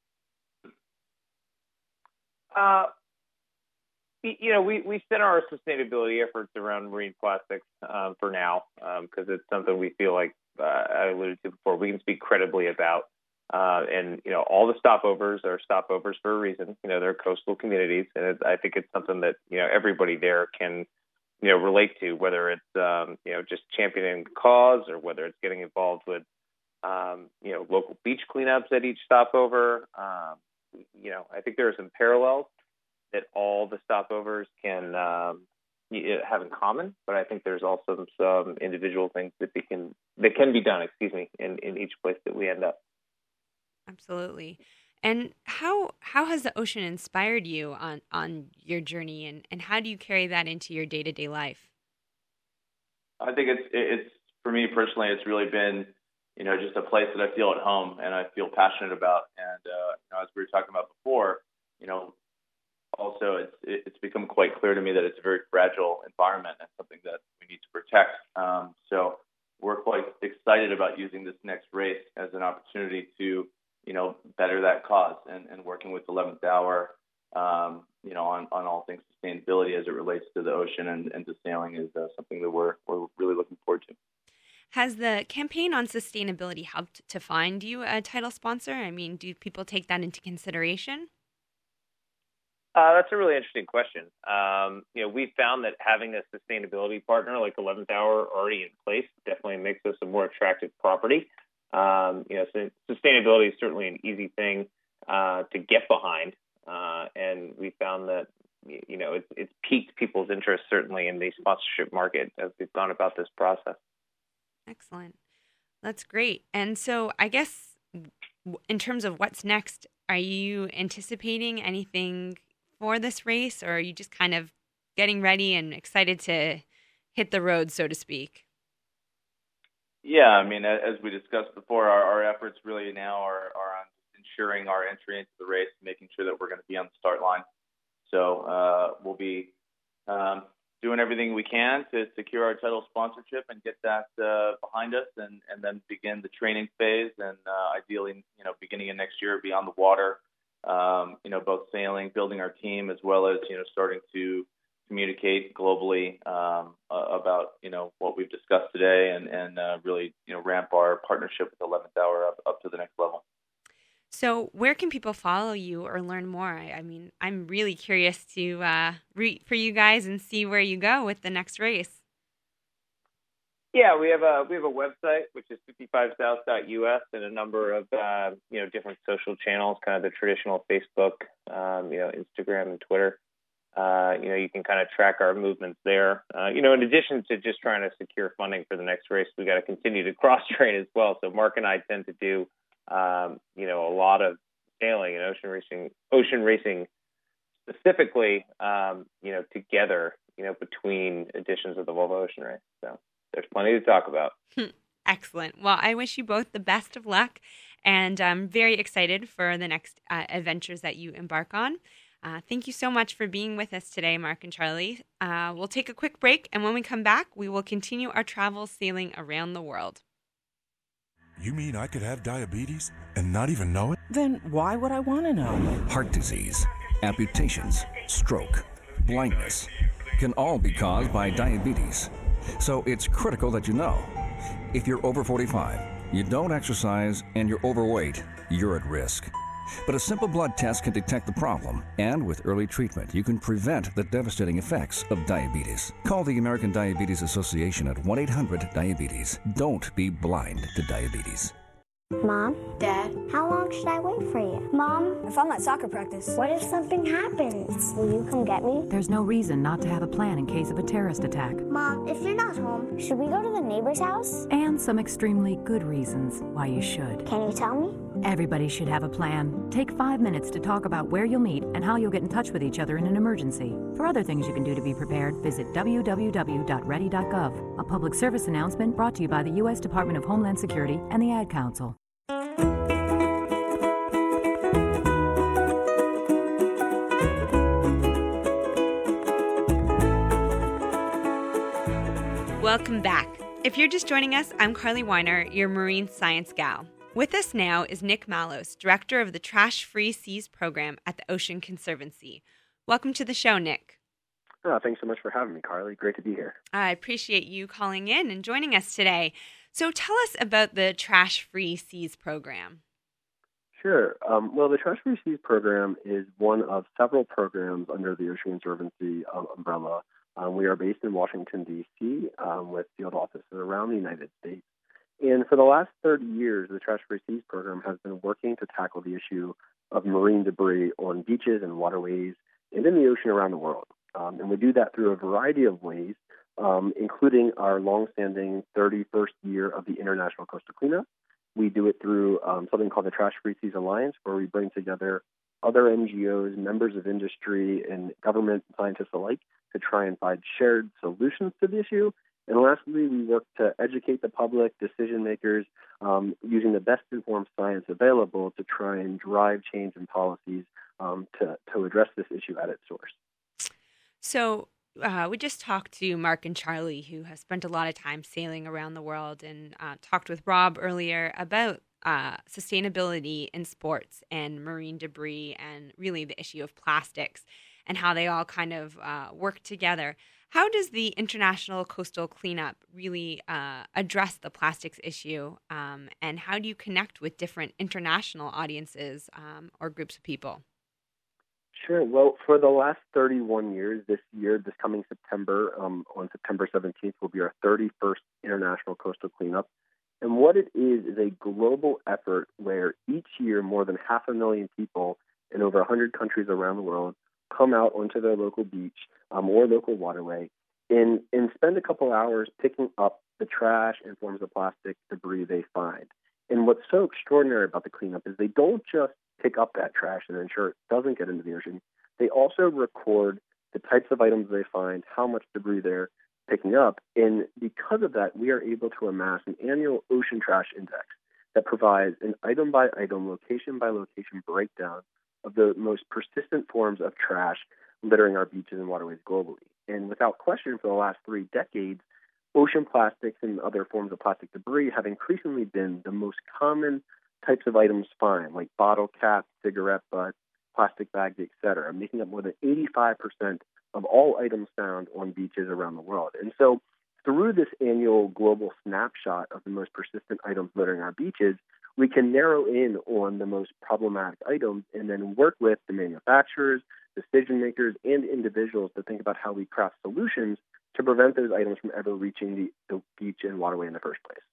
Uh, you know, we, we center our sustainability efforts around marine plastics um, for now because um, it's something we feel like uh, I alluded to before we can speak credibly about. Uh, and, you know, all the stopovers are stopovers for a reason. You know, they're coastal communities. And it, I think it's something that, you know, everybody there can, you know, relate to, whether it's, um, you know, just championing the cause or whether it's getting involved with, um, you know, local beach cleanups at each stopover. Um, you know, I think there are some parallels that all the stopovers can um, have in common, but I think there's also some individual things that we can, that can be done, excuse me, in, in each place that we end up. Absolutely. And how how has the ocean inspired you on, on your journey, and, and how do you carry that into your day-to-day life? I think it's it's for me personally, it's really been, you know, just a place that I feel at home and I feel passionate about. And uh, you know, as we were talking about before, you know, also it's it's become quite clear to me that it's a very fragile environment and something that we need to protect. Um, so we're quite excited about using this next race as an opportunity to, you know, better that cause, and, and working with eleventh Hour, um, you know, on, on all things sustainability as it relates to the ocean and, and to sailing is uh, something that we're we're really looking forward to. Has the campaign on sustainability helped to find you a title sponsor? I mean, do people take that into consideration? Uh, that's a really interesting question. Um, you know, we found that having a sustainability partner like eleventh Hour already in place definitely makes us a more attractive property. Um, you know, so sustainability is certainly an easy thing uh, to get behind, uh, and we found that, you know, it's, it's piqued people's interest certainly in the sponsorship market as we've gone about this process. Excellent. That's great. And so I guess in terms of what's next, are you anticipating anything for this race, or are you just kind of getting ready and excited to hit the road, so to speak? Yeah, I mean, as we discussed before, our, our efforts really now are, are on ensuring our entry into the race, making sure that we're going to be on the start line. So uh, we'll be um, doing everything we can to secure our title sponsorship and get that uh, behind us, and, and then begin the training phase, and uh, ideally, you know, beginning of next year, be on the water, um, you know, both sailing, building our team, as well as, you know, starting to communicate globally um, uh, about, you know, what we've discussed today, and, and uh, really, you know, ramp our partnership with eleventh Hour up, up to the next level. So where can people follow you or learn more? I, I mean, I'm really curious to uh, root for you guys and see where you go with the next race. Yeah, we have a we have a website, which is fifty-five south dot U S, and a number of uh, you know, different social channels, kind of the traditional Facebook, um, you know, Instagram and Twitter. Uh, you know, you can kind of track our movements there. Uh, you know, in addition to just trying to secure funding for the next race, we got to continue to cross train as well. So Mark and I tend to do, um, you know, a lot of sailing and ocean racing, ocean racing specifically, um, you know, together, you know, between editions of the Volvo Ocean Race. So there's plenty to talk about. Excellent. Well, I wish you both the best of luck, and I'm very excited for the next uh, adventures that you embark on. Uh, thank you so much for being with us today, Mark and Charlie. Uh, we'll take a quick break, and when we come back, we will continue our travel sailing around the world. You mean I could have diabetes and not even know it? Then why would I want to know? Heart disease, amputations, stroke, blindness can all be caused by diabetes. So it's critical that you know. If you're over forty-five, you don't exercise, and you're overweight, you're at risk. But a simple blood test can detect the problem, and with early treatment, you can prevent the devastating effects of diabetes. Call the American Diabetes Association at one eight hundred diabetes. Don't be blind to diabetes. Mom? Dad? How long should I wait for you? Mom? If I'm at soccer practice. What if something happens? Will you come get me? There's no reason not to have a plan in case of a terrorist attack. Mom, if you're not home, should we go to the neighbor's house? And some extremely good reasons why you should. Can you tell me? Everybody should have a plan. Take five minutes to talk about where you'll meet and how you'll get in touch with each other in an emergency. For other things you can do to be prepared, visit w w w dot ready dot gov. A public service announcement brought to you by the U S Department of Homeland Security and the Ad Council. Welcome back. If you're just joining us, I'm Carly Weiner, your marine science gal. With us now is Nick Malos, director of the Trash Free Seas program at the Ocean Conservancy. Welcome to the show, Nick. Oh, thanks so much for having me, Carly. Great to be here. I appreciate you calling in and joining us today. So tell us about the Trash Free Seas program. Sure. Um, well, the Trash Free Seas program is one of several programs under the Ocean Conservancy um, umbrella. Um, we are based in Washington, D C, um, with field offices around the United States. And for the last thirty years, the Trash Free Seas program has been working to tackle the issue of marine debris on beaches and waterways and in the ocean around the world. Um, and we do that through a variety of ways, um, including our longstanding thirty-first year of the International Coastal Cleanup. We do it through um, something called the Trash Free Seas Alliance, where we bring together other N G Os, members of industry, and government scientists alike to try and find shared solutions to the issue. And lastly, we work to educate the public, decision makers, um, using the best informed science available to try and drive change in policies um, to, to address this issue at its source. So uh, we just talked to Mark and Charlie, who have spent a lot of time sailing around the world, and uh, talked with Rob earlier about uh, sustainability in sports and marine debris and really the issue of plastics and how they all kind of uh, work together. How does the International Coastal Cleanup really uh, address the plastics issue, um, and how do you connect with different international audiences um, or groups of people? Sure. Well, for the last thirty-one years, this year, this coming September, um, on September seventeenth, will be our thirty-first International Coastal Cleanup. And what it is is a global effort where each year more than half a million people in over one hundred countries around the world come out onto their local beach um, or local waterway and, and spend a couple hours picking up the trash and forms of plastic debris they find. And what's so extraordinary about the cleanup is they don't just pick up that trash and ensure it doesn't get into the ocean. They also record the types of items they find, how much debris they're picking up. And because of that, we are able to amass an annual ocean trash index that provides an item-by-item, location-by-location breakdown of the most persistent forms of trash littering our beaches and waterways globally. And without question, for the last three decades, ocean plastics and other forms of plastic debris have increasingly been the most common types of items found, like bottle caps, cigarette butts, plastic bags, et cetera, making up more than eighty-five percent of all items found on beaches around the world. And so through this annual global snapshot of the most persistent items littering our beaches, we can narrow in on the most problematic items and then work with the manufacturers, decision makers, and individuals to think about how we craft solutions to prevent those items from ever reaching the, the beach and waterway in the first place.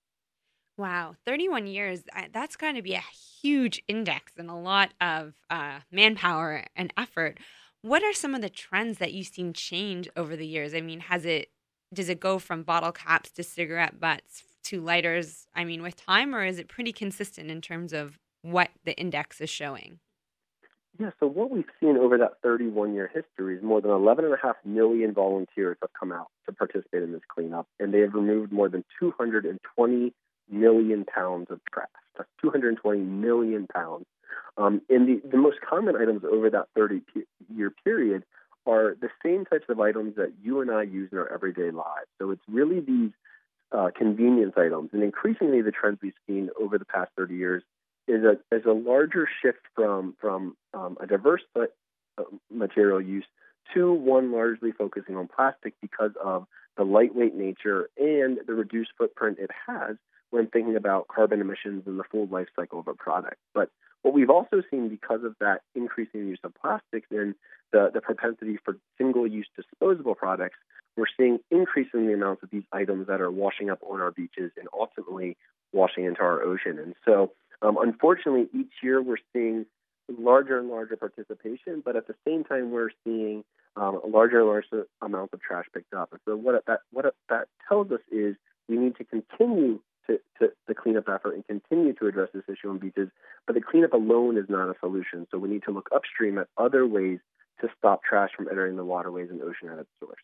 Wow, thirty-one years, that's going to be a huge index and a lot of uh, manpower and effort. What are some of the trends that you've seen change over the years? I mean, has it, does it go from bottle caps to cigarette butts to lighters, I mean, with time, or is it pretty consistent in terms of what the index is showing? Yeah, so what we've seen over that thirty-one-year history is more than eleven point five million volunteers have come out to participate in this cleanup, and they have removed more than two hundred twenty million pounds of trash. That's two hundred twenty million pounds. Um, and the, the most common items over that thirty-year period are the same types of items that you and I use in our everyday lives. So it's really these uh, convenience items. And increasingly, the trends we've seen over the past thirty years is a, is a larger shift from, from um, a diverse uh, material use to one largely focusing on plastic because of the lightweight nature and the reduced footprint it has when thinking about carbon emissions and the full life cycle of a product. But what we've also seen because of that increasing use of plastics and the, the propensity for single-use disposable products, we're seeing increasing the amounts of these items that are washing up on our beaches and ultimately washing into our ocean. And so, um, unfortunately, each year we're seeing larger and larger participation, but at the same time we're seeing um, a larger and larger amounts of trash picked up. And so what that, what that tells us is we need to continue To, to the cleanup effort and continue to address this issue on beaches. But the cleanup alone is not a solution. So we need to look upstream at other ways to stop trash from entering the waterways and ocean at its source.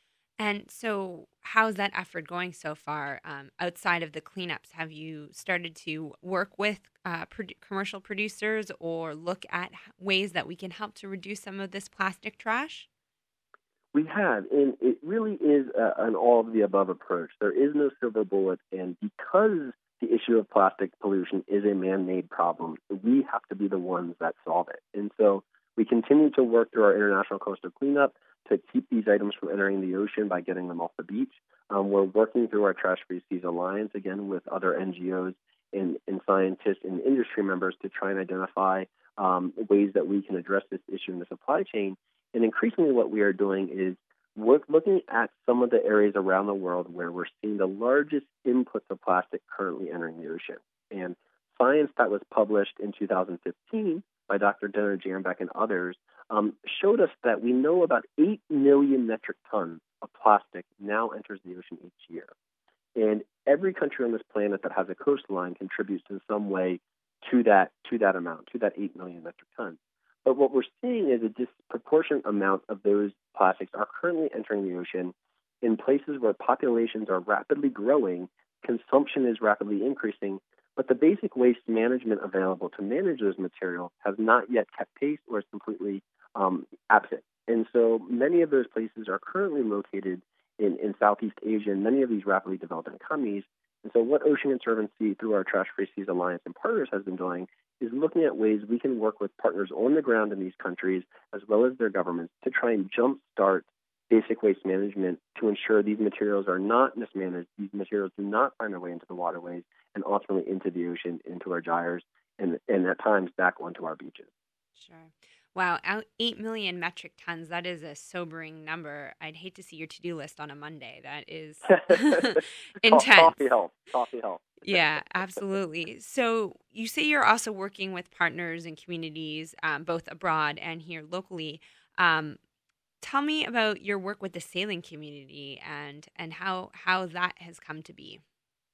And so how's that effort going so far? Um, outside of the cleanups, have you started to work with uh, pro- commercial producers or look at ways that we can help to reduce some of this plastic trash? We have, and it really is a, an all-of-the-above approach. There is no silver bullet, and because the issue of plastic pollution is a man-made problem, we have to be the ones that solve it. And so we continue to work through our International Coastal Cleanup to keep these items from entering the ocean by getting them off the beach. Um, we're working through our Trash Free Seas Alliance, again, with other N G Os and, and scientists and industry members to try and identify um, ways that we can address this issue in the supply chain. And increasingly what we are doing is we're looking at some of the areas around the world where we're seeing the largest inputs of plastic currently entering the ocean. And science that was published in two thousand fifteen by Doctor Dinner Jambeck and others um, showed us that we know about eight million metric tons of plastic now enters the ocean each year. And every country on this planet that has a coastline contributes in some way to that to that amount, to that eight million metric tons. But what we're seeing is a disproportionate amount of those plastics are currently entering the ocean in places where populations are rapidly growing, consumption is rapidly increasing, but the basic waste management available to manage those materials has not yet kept pace or is completely um, absent. And so many of those places are currently located in, in Southeast Asia and many of these rapidly developing economies. And so what Ocean Conservancy, through our Trash Free Seas Alliance and partners, has been doing is looking at ways we can work with partners on the ground in these countries, as well as their governments, to try and jumpstart basic waste management to ensure these materials are not mismanaged, these materials do not find their way into the waterways and ultimately into the ocean, into our gyres, and, and at times back onto our beaches. Sure. Wow, eight million metric tons, that is a sobering number. I'd hate to see your to-do list on a Monday. That is intense. Coffee helps. Coffee helps. Yeah, absolutely. So you say you're also working with partners and communities, um, both abroad and here locally. Um, tell me about your work with the sailing community and, and how, how that has come to be.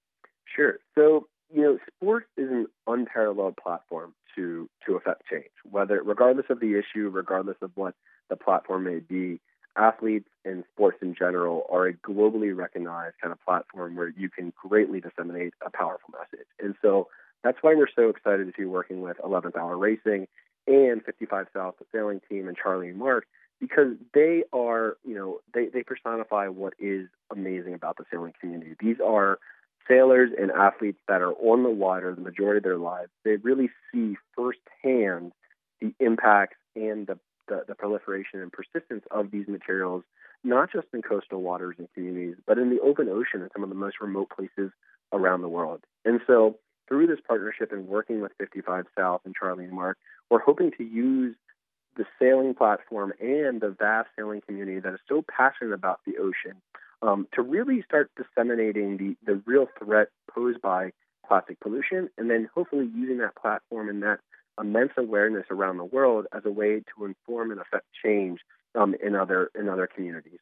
Sure. So, you know, sports is an unparalleled platform to to affect change, whether regardless of the issue, regardless of what the platform may be. Athletes and sports in general are a globally recognized kind of platform where you can greatly disseminate a powerful message. And so that's why we're so excited to be working with eleventh Hour Racing and fifty-five South, the sailing team, and Charlie and Mark, because they are, you know, they, they personify what is amazing about the sailing community. These are sailors and athletes that are on the water the majority of their lives. They really see firsthand the impacts and the, the, the proliferation and persistence of these materials, not just in coastal waters and communities, but in the open ocean and some of the most remote places around the world. And so through this partnership and working with fifty-five South and Charlie and Mark, we're hoping to use the sailing platform and the vast sailing community that is so passionate about the ocean Um, to really start disseminating the, the real threat posed by plastic pollution, and then hopefully using that platform and that immense awareness around the world as a way to inform and affect change um, in other in other communities.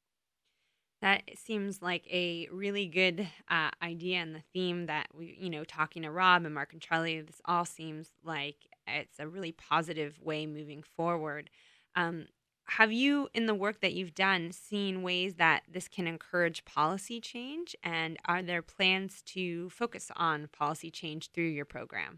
That seems like a really good uh, idea, and the theme that we, you know, talking to Rob and Mark and Charlie, this all seems like it's a really positive way moving forward. Um, Have you, in the work that you've done, seen ways that this can encourage policy change? And are there plans to focus on policy change through your program?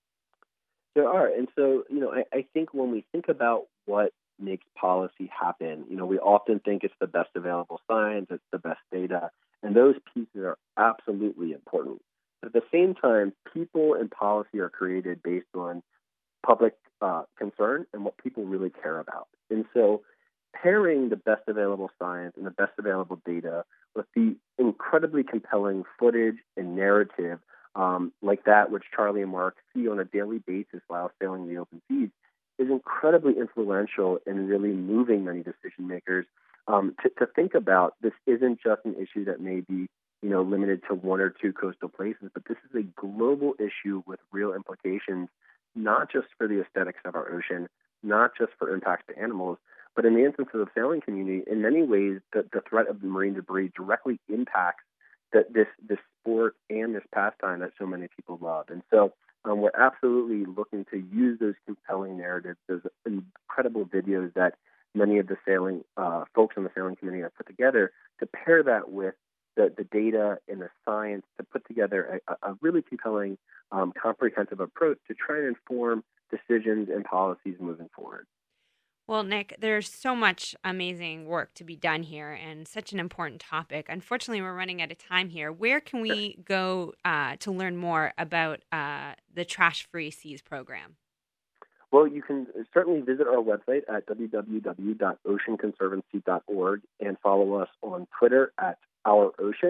There are. And so, you know, I, I think when we think about what makes policy happen, you know, we often think it's the best available science, it's the best data, and those pieces are absolutely important. But at the same time, people and policy are created based on public uh, concern and what people really care about. And so pairing the best available science and the best available data with the incredibly compelling footage and narrative um, like that which Charlie and Mark see on a daily basis while sailing the open seas is incredibly influential in really moving many decision makers um, to, to think about this isn't just an issue that may be, you know, limited to one or two coastal places, but this is a global issue with real implications, not just for the aesthetics of our ocean, not just for impacts to animals, but in the instance of the sailing community, in many ways, the, the threat of the marine debris directly impacts the, this this sport and this pastime that so many people love. And so um, we're absolutely looking to use those compelling narratives, those incredible videos that many of the sailing uh, folks in the sailing community have put together, to pair that with the, the data and the science to put together a, a really compelling, um, comprehensive approach to try and inform decisions and policies moving forward. Well, Nick, there's so much amazing work to be done here and such an important topic. Unfortunately, we're running out of time here. Where can we go uh, to learn more about uh, the Trash Free Seas program? Well, you can certainly visit our website at w w w dot ocean conservancy dot org and follow us on Twitter at Our Ocean.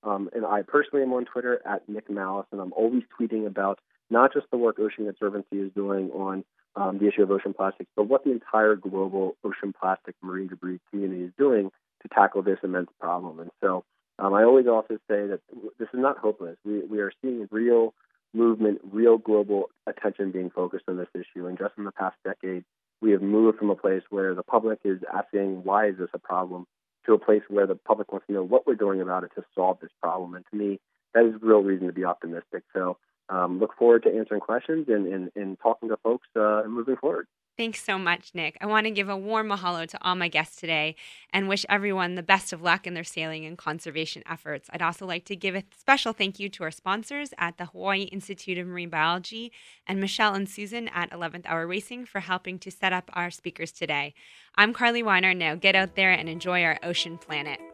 Um, and I personally am on Twitter at Nick Malice, and I'm always tweeting about not just the work Ocean Conservancy is doing on um, the issue of ocean plastics, but what the entire global ocean plastic marine debris community is doing to tackle this immense problem. And so um, I always also say that this is not hopeless. We, we are seeing real movement, real global attention being focused on this issue. And just in the past decade, we have moved from a place where the public is asking, why is this a problem, to a place where the public wants to know what we're doing about it to solve this problem. And to me, that is real reason to be optimistic. So um, look forward to answering questions and, and, and talking to folks uh, moving forward. Thanks so much, Nick. I want to give a warm mahalo to all my guests today and wish everyone the best of luck in their sailing and conservation efforts. I'd also like to give a special thank you to our sponsors at the Hawaii Institute of Marine Biology and Michelle and Susan at eleventh Hour Racing for helping to set up our speakers today. I'm Carly Weiner. Now get out there and enjoy our ocean planet.